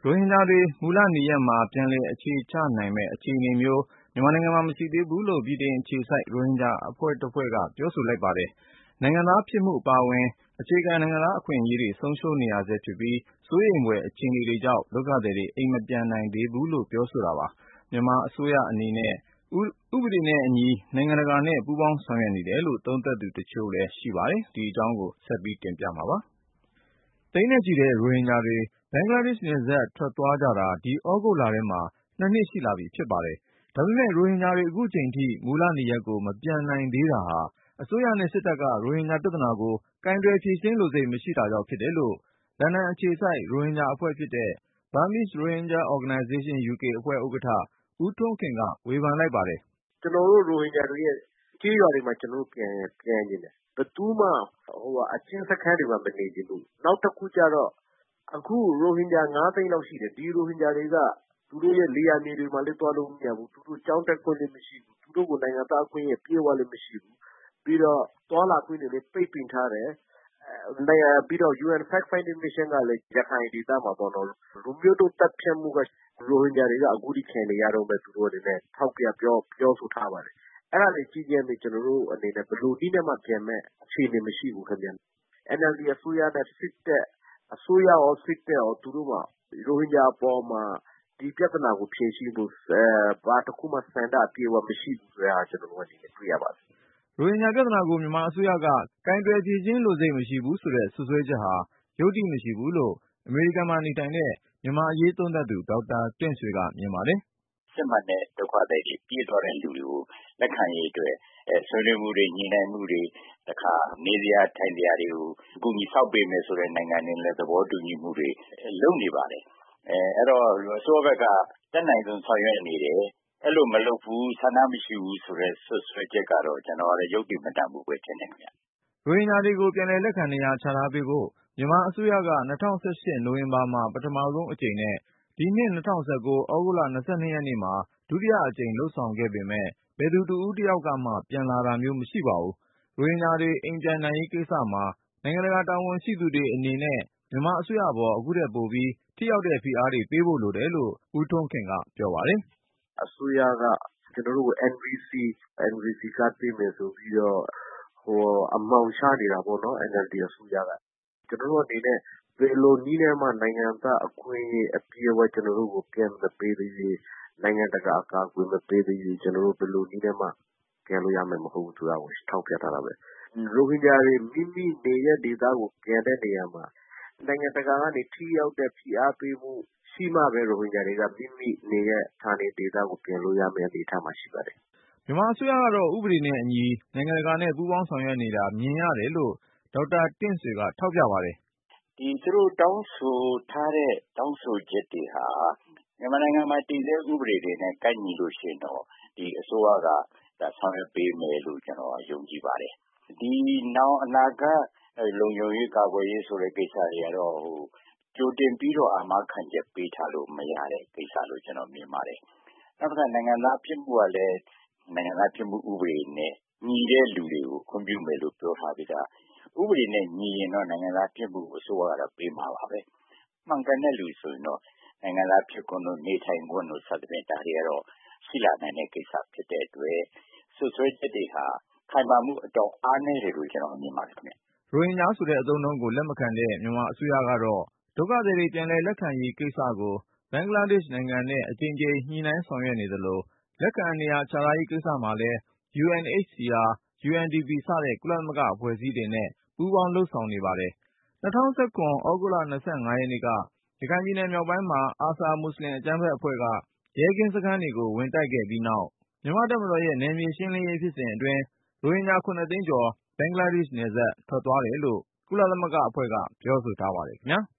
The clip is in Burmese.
ရိုဟင်ဂျာတွေမူလနေရပ်မှာပြန်လည်အခြေချနိုင်မယ့်အခြေအနေမျိုးမြန်မာနိုင်ငံမှာမရှိသေးဘူးလို့ဗြိတိန်အခြေစိုက်ရိုဟင်ဂျာအဖွဲ့တစ်ဖွဲ့ကပြောဆိုလိုက်ပါတယ်။နိုင်ငံသားဖြစ်မှုအပါအဝင်အခြေခံနိုင်ငံသားအခွင့်အရေးတွေဆုံးရှုံးနေရဆဲဖြစ်ပြီးစိုးရိမ်ဖွယ်အခြေအနေတွေကြောင့်ဒုက္ခသည်တွေအိမ်မပြန်နိုင်သေးဘူးလို့ပြောဆိုတာပါ။မြန်မာအစိုးရအနေနဲ့ဥပဒေနဲ့အညီနိုင်ငံတကာနဲ့ပူးပေါင်းဆောင်ရွက်နေတယ်လို့သုံးသပ်သူတချို့လည်းရှိပါတယ်။ဒီအကြောင်းကိုဆက်ပြီးတင်ပြမှာပါ။သိန်းနဲ့ချီတဲ့ရိုဟင်ဂျာတွေဘင်္ဂလားဒေ့ရှ်နယ်စပ်ထွက်သွားကြတာဒီသြဂုတ်လထဲမှာ2 နှစ်ရှိလာပြီဖြစ်ပါတယ်။ဒါပေမဲ့ရိုဟင်ဂျာတွေအခုချိန်ထိမူလနေရပ်ကိုမပြန်နိုင်သေးတာဟာအစိုးရနဲ့စစ်တပ်ကရိုဟင်ဂျာပြဿနာကိုကိုင်တွယ်ဖြေရှင်းလိုစိတ်မရှိတာကြောင့်ဖြစ်တယ်လို့လန်ဒန်အခြေစိုက်ရိုဟင်ဂျာအဖွဲ့ဖြစ်တဲ့ Burmese Rohingya Organisation UK အဖွဲ့ဥက္ကဋ္ဌဦးထွန်းခင်ကဝေဖန်လိုက်ပါတယ်။“ကျနော်တို့ရိုဟင်ဂျာတွေရဲ့ကျေးရွာတွေမှာကျနော်တို့ပြန်ချင်တယ်။ဘယ်သူမှအကျဉ်းစခန်းတွေမှာမနေချင်ဘူး။နောက်တစ်ခုကျတော့အခုရိုဟင်ဂျာ5 သိန်းလောက်ရှိတယ်။ဒီရိုဟင်ဂျာတွေကသူတို့ရဲ့လယ်ယာမြေတွေမှာလည်းသွားလို့မရဘူး။သူတို့ကျောင်းတက်ခွင့်လည်းမရှိဘူး။သူတို့ကိုနိုင်ငံသားအခွင့်အရေးပြည့်ဝလည်းမရှိဘူး။ပြီးတော့သွားလာခွင့်တွေလည်းပိတ်ပင်ထားတယ်။ပြီးတော့ UN Fact Finding Mission ကလည်းရခိုင်ဒေသမှာပေါ့နော်လူမျိုးတုန်းသတ်ဖြတ်မှုကရိုဟင်ဂျာတွေကအခုထိခံနေရတော့မယ်သူတို့အနေနဲ့ထောက်ပြပြောဆိုထားပါတယ်။အဲ့ဒါတွေကြည့်ချင်းကျနော်တို့အနေနဲ့ဘယ်လိုနည်းနဲ့မှပြန်မဲ့အခြေအနေမရှိဘူးခင်ဗျ။ NLD အစိုးရနဲ့စစ်တပ်အစိုးရရောစစ်တပ်ရောသူတို့ကရိုဟင်ဂျာအပေါ်မှာဒီပြဿနာကိုဖြေရှင်းဖို့ဘာတစ်ခုမှဆန္ဒအပြည့်အဝမရှိဘူးဆိုတာကျနော်တို့အနေနဲ့တွေ့ရပါတယ်။ ”ရိုဟင်ဂျာပြဿနာကိုမြန်မာအစိုးရကကိုင်တွယ်ဖြေရှင်းလိုစိတ်မရှိဘူးဆိုတဲ့စွပ်စွဲချက်ဟာယုတ္တိမရှိဘူးလို့အမေရိကန်မှာနေထိုင်တဲ့မြန်မာအရေးသုံးသပ်သူဒေါက်တာတင့်ဆွေကမြင်ပါတယ်။“စစ်မှန်တဲ့ဒုက္ခသည်တွေပြေးသွားတဲ့လူတွေကိုလက်ခံရေးအတွက်ဆွေးနွေးမှုတွေညှိနှိုင်းမှုတွေတခါနေစရာထိုင်စရာတွေကိုအကူအညီဆောက်ပေးမယ်ဆိုတဲ့နိုင်ငံတွေလည်းသဘောတူညီမှုတွေလုပ်နေပါတယ်။အဲ့တော့အစိုးရဘက်ကတက်နိုင်ဆုံးဆောင်ရွက်နေတယ်။အဲ့လိုမလုပ်ဘူးဆန္ဒမရှိဘူးဆိုတဲ့စွပ်စွဲချက်ကတော့ကျွန်တော်လည်းယုတ္တိမတန်ဘူးပဲထင်တယ်ခင်ဗျ။ ”ရိုဟင်ဂျာတွေကိုပြန်လည်လက်ခံနေရာချထားပေးဖို့မြန်မာအစိုးရက2018နိုဝင်ဘာမှာပထမဆုံးအကြိမ်နဲ့ဒီနှစ်2019သြဂုတ်လ22ရက်နေ့မှာဒုတိယအကြိမ်လုပ်ဆောင်ခဲ့ပေမဲ့ဘယ်သူတဦးတယောက်ကမှပြန်လာတာမျိုးမရှိပါဘူး။ရိုဟင်ဂျာတွေအိမ်ပြန်နိုင်ရေးကိစ္စမှာနိုင်ငံတကာတာဝန်ရှိသူတွေအနေနဲ့မြန်မာအစိုးရပေါ်အခုထက်ပိုပြီးထိရောက်တဲ့ဖိအားတွေပေးဖို့လိုတယ်လို့ဦးထွန်းခင်ကပြောပါတယ်။“အစိုးရကကျနော်တို့ကို NVC ကဒ်ပေးမယ်ဆိုပြီးတော့အမှောင်ချနေတာပေါ့နော် NLD အစိုးရက။ကျနော်တို့အနေနဲ့ဘယ်လိုနည်းနဲ့မှနိုင်ငံသားအခွင့်အရေးအပြည့်အဝကျနော်တို့ကိုပြန်မပေးသေးရင်နိုင်ငံတကာအကာအကွယ်မပေးသေးရင်ကျနော်တို့ဘယ်လိုနည်းနဲ့မှပြန်လို့ရမယ်မဟုတ်ဘူးဆိုတာကိုထောက်ပြထားတာပဲ။ရိုဟင်ဂျာတွေမိမိနေရပ်ဒေသကိုပြန်တဲ့နေရာမှာနိုင်ငံတကာကနေထိရောက်တဲ့ဖိအားပေးမှုရှိမှပဲရိုဟင်ဂျာတွေကမိမိနေရပ်ဌာနေဒေသကိုပြန်လို့ရမယ့်အနေအထားမှာရှိပါတယ်။ ”မြန်မာအစိုးရကတော့ဥပဒေနဲ့အညီနိုင်ငံတကာနဲ့ပူးပေါင်းဆောင်ရွက်နေတာမြင်ရတယ်လို့ဒေါက်တာတင့်ဆွေကထောက်ပြပါတယ်။“သူတို့တောင်းဆိုထားတဲ့တောင်းဆိုချက်တွေဟာမြန်မာနိုင်ငံမှာတည်ဆဲဥပဒေတွေနဲ့ကိုက်ညီလို့ရှိရင်တော့ဒီအစိုးရကဆောင်ရွက်ပေးမယ်လို့ကျွန်တော်ယုံကြည်ပါတယ်။ဒီနောင်အနာဂတ်လုံခြုံရေးကာကွယ်ရေးဆိုတဲ့ကိစ္စတွေကတော့ကြိုတင်ပြီးတော့အာမခံချက်ပေးထားလို့မရတဲ့ကိစ္စလို့ကျွန်တော်မြင်ပါတယ်။နောက်တစ်ခါနိုင်ငံသားဖြစ်မှုကလည်းနိုင်ငံသားဖြစ်မှုဥပဒေနဲ့ညီတဲ့လူတွေကိုခွင့်ပြုမယ်လို့ပြောထားပြီးသားဥပဒေနဲ့ညီရင်တော့နိုင်ငံသားဖြစ်မှုအစိုးရကတော့ပေးမှာပါပဲ။မှန်ကန်တဲ့လူဆိုရင်တော့နိုင်ငံသားဖြစ်ခွင့်တို့နေထိုင်ခွင့်တို့စသဖြင့်ဒါတွေကတော့ရှိလာနိုင်တဲ့ကိစ္စဖြစ်တဲ့အတွက်စွပ်စွဲချက်တွေဟာခိုင်မာမှုအတော်အားနည်းတယ်လို့ကျွန်တော်မြင်ပါတယ်ခင်ဗျ။ရိုဟင်ဂျာဆိုတဲ့အသုံးအနှုန်းကိုလက်မခံတဲ့မြန်မာအစိုးရကတော့ဒုက္ခသည်တွေပြန်လည်လက်ခံရေးကိစ္စကိုဘင်္ဂလားဒေ့ရှ်နိုင်ငံနဲ့အကြိမ်ကြိမ်ညှိနှိုင်းဆောင်ရွက်နေသလိုလက်ခံနေရာချထားရေးကိစ္စမှာလည်း UNHCR UNDP စတဲ့ကုလသမဂ္ဂအဖွဲ့အစည်းတွေနဲ့ပူးပေါင်းလုပ်ဆောင်နေပါတယ်။2019သြဂုတ်လ25ရက်နေ့ကရခိုင်ပြည်နယ်မြောက်ပိုင်းမှာARSA မွတ်စလင်အကြမ်းဖက်အဖွဲ့ကရဲကင်းစခန်းတွေကိုဝင်တိုက်ခဲ့ပြီးနောက်မြန်မာတပ်မတော်ရဲ့နယ်မြေရှင်းလင်းရေးဖြစ်စဉ်အတွင်းရိုဟင်ဂျာ7 သိန်းကျော်ဘင်္ဂလားဒေ့ရှ်နယ်စပ်ထွက်သွားတယ်လို့ကုလသမဂ္ဂအဖွဲ့ကပြောဆိုထားပါတယ်ခင်ဗျာ။